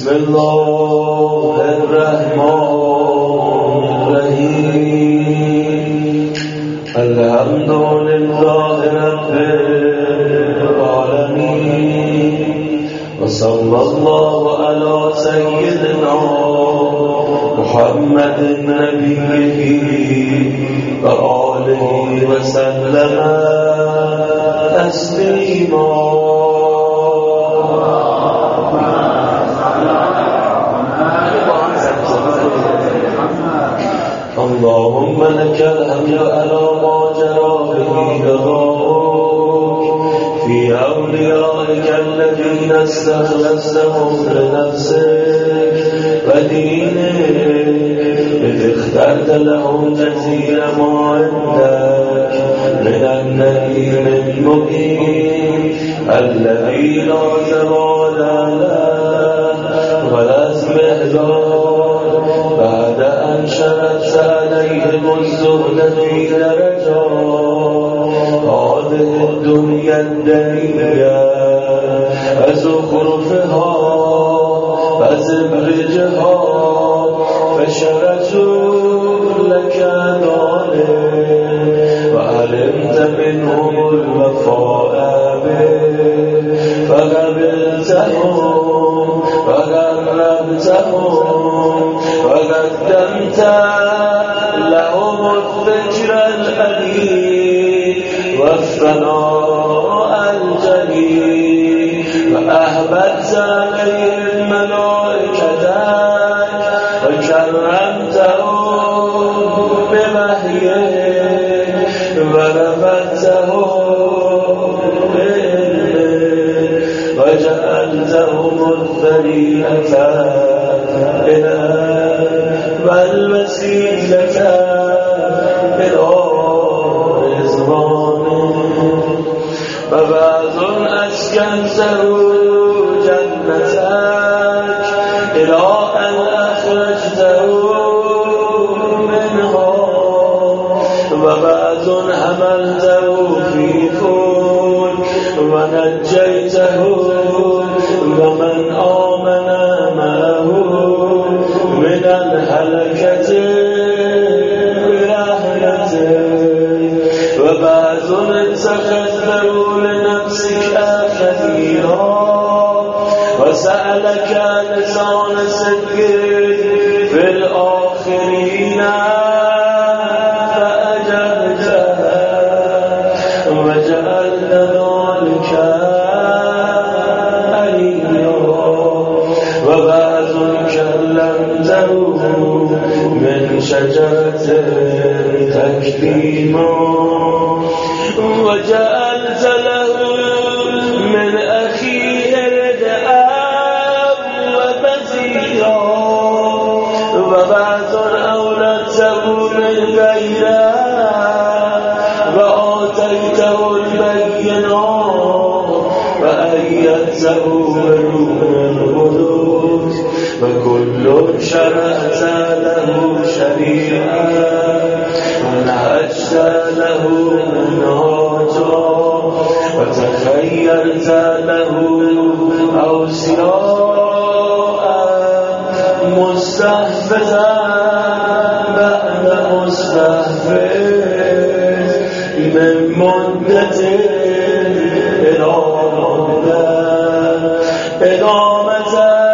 بسم الله الرحمن الرحیم الحمد لله رب العالمین و صلی الله علی سیدنا محمد نبیه و آله و سلم تسلیما. اللهم لك الحمد على ما جرى به قضاؤك في أوليائك الذين استخلصتهم لنفسك ودينك إذ اخترت لهم جزيل ما عندك من النعيم المقيم الذي لا زوال له ولا استحضار بعد أن شرت عليهم الزهد في درجات هذه الدنيا الدنيا وزخرفها وزبرجها فشرتوا لك ذلك وعلمت منهم الوفاء فقبلتهم وقربتهم وقدمت لهم الذكر الأليم والثناء الجليل وأهبت عليهم ملائكتك وكرمتهم بوحيك ورفعتهم وجعلتهم الذريعة والوسيلة إلى رضوانك وبعض أسكنته جنتك إلى أن أخرجته منها وبعض حملته في فلك ونجيته ومن آمن معه من الهلكة برحمته وبعض اتخذته لنفسك خليلا وسألك لسان صدق في الآخرين فأجبته وجعلت ذلك وبعض كلمته من شجرة تكليما وجعلت له من أخيه رداء وبزيرا وبعض أولدته من غيره وآتيته البينات وأيدته بروح القدس وكل شرعت له شريعة ونهجت له منهاجا وتخيرت له أوصياء مستحفظا بعد مستحفظ من مدة إلى مدة إقامة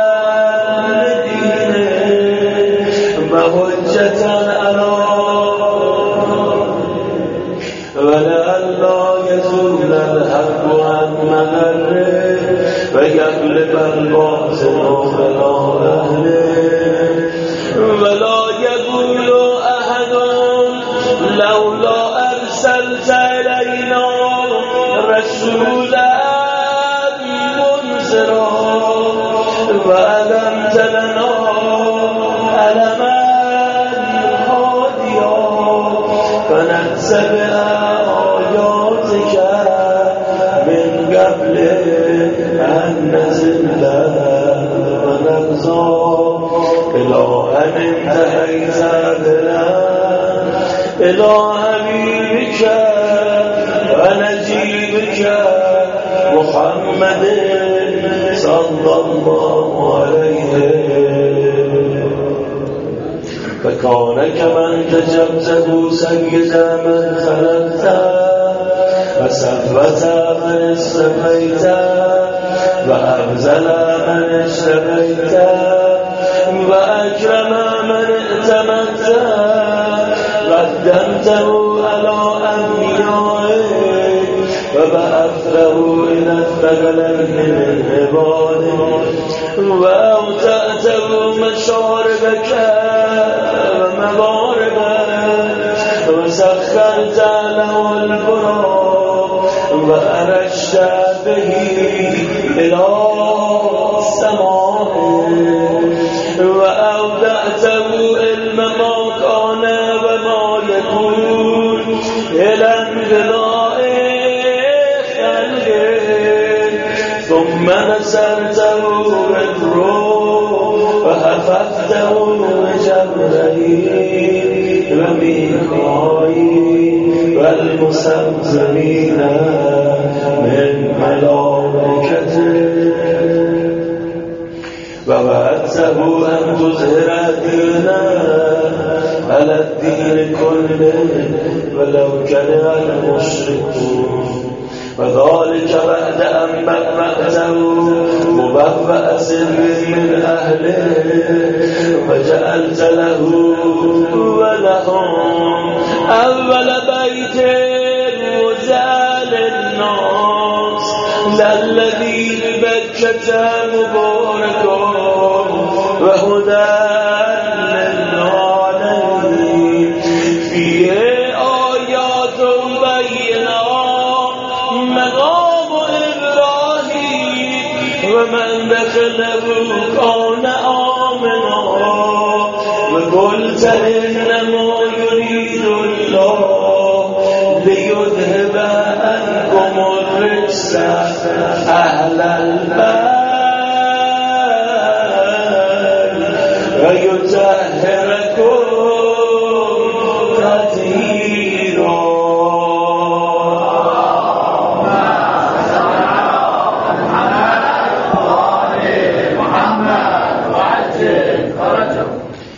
وحجة على ولئلا يزول الحق عن ممره ويغلب الباطل على أهله ولا يقول أحد لولا أرسلت إلينا رسولا منذرا وألمت لنا ألما هاديا فنتبع آياتك من قبل أن نزل ونبزى إلى أن انتهيت إلى حبيبك ونجيبك محمد صلى الله عليه فكان كما انتجبته سيدا من خلقته وصفوة من اصطفيته وأفضل من اجتبيته وأكرم من ائتمنته قدمته على أنبيائك وبعثته إلى الثقلين من عبادك وأوتأته مشاربك ومغاربك وسخرت له البراق وأرشت به إلى السماء وأودعته علم ما كان وما يكون إلى انقضاء خلقه ثم نزلته بالروح وحفظته بجبريل وميكائيل والمسبحين من ملائكته ووعدته أن تظهر دينه على الدين كله ولو كره المشركون وذلك بعد أن مأمأته مبوأ سر من أهله وجعلت له ولهم أول بيت وزع للناس الذي ببكة مباركا وهدى للعالمين فيه آيات بينات مقام إبراهيم ومن دخله كان آمنا وقلت إنما يريد الله ليذهب عنكم الرجس أهل البيت ويطهركم